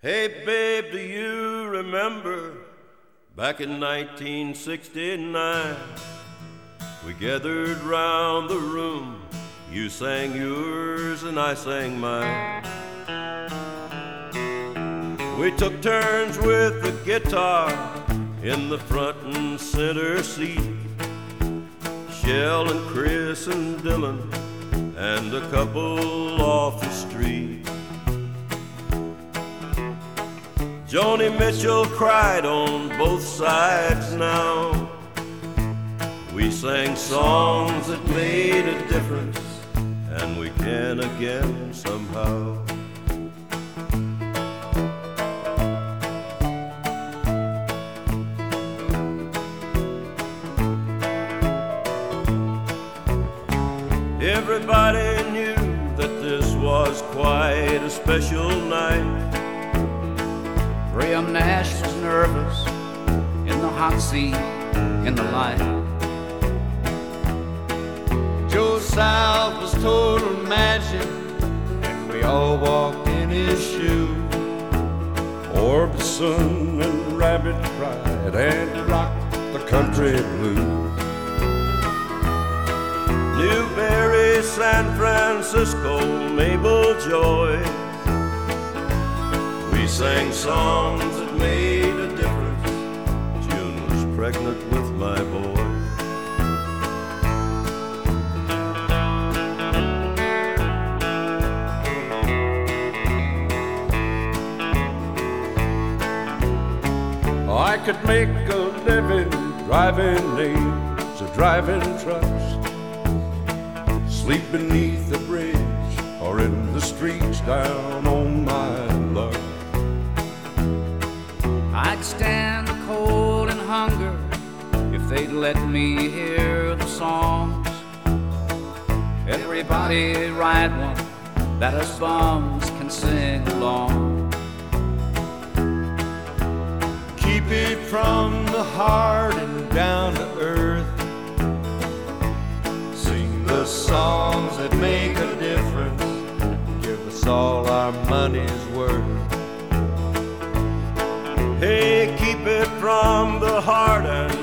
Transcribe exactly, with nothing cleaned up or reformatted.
Hey babe, do you remember back in nineteen sixty-nine? We gathered round the room, you sang yours and I sang mine. We took turns with the guitar in the front and center seat. Shell and Chris and Dylan and a couple off the street. Joni Mitchell cried on both sides now. We sang songs that made a difference, and we can again somehow. Everybody knew that this was quite a special night. Graham Nash was nervous in the hot seat in the light. Joe South was total magic, and we all walked in his shoes. Orbison and Rabbit cried and rocked the country blues. Newberry, San Francisco, Mabel Joy. We sang songs that made a difference. June was pregnant with my boy. I could make a living driving names or driving trucks, sleep beneath the bridge or in the streets down on my luck. I'd stand the cold and hunger if they'd let me hear the songs. Everybody write one that us bums can sing along. Keep it from the heart and down to earth. Sing the songs that make a difference. Give us all our money's worth. Hey, keep it from the heart and